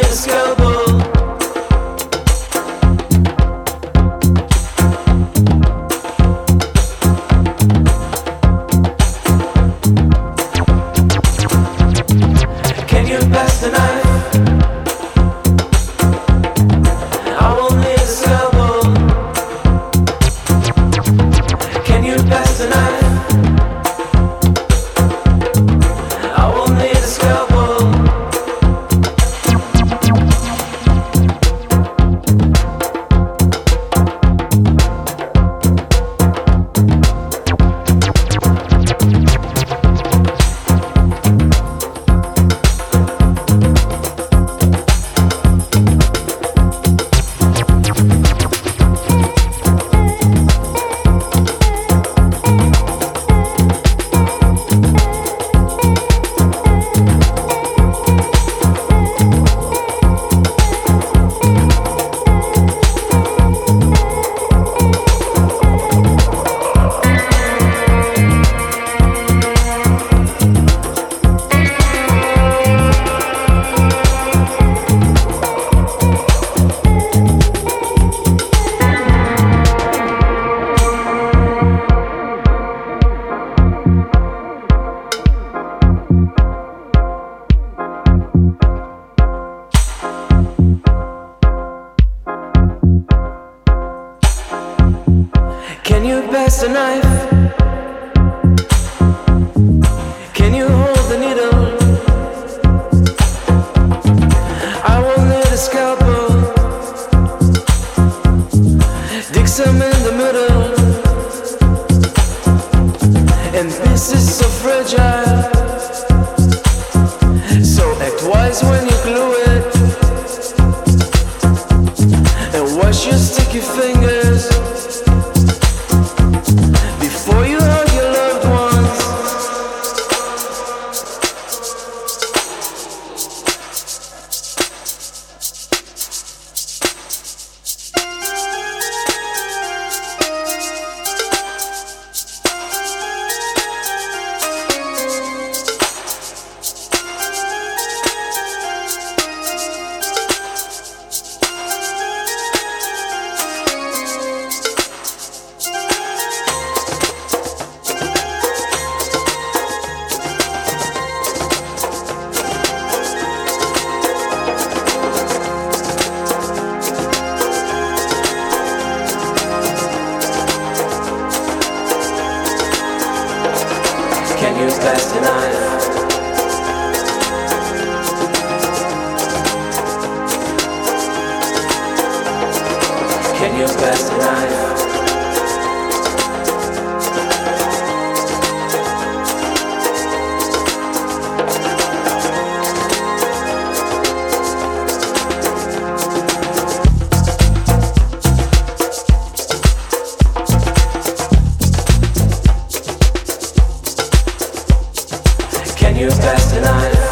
a scalpel. Can you pass the knife? I will need a scalpel. Can you pass the knife? I will need a scalpel. Can you pass the knife? Can you hold the needle? I will need a scalpel. Dig some in the middle. And pieces so fragile. So act wise when you glue it. And wash your sticky fingers before you hug your loved ones. Can you pass the knife? Can you pass the knife? Can you pass the knife?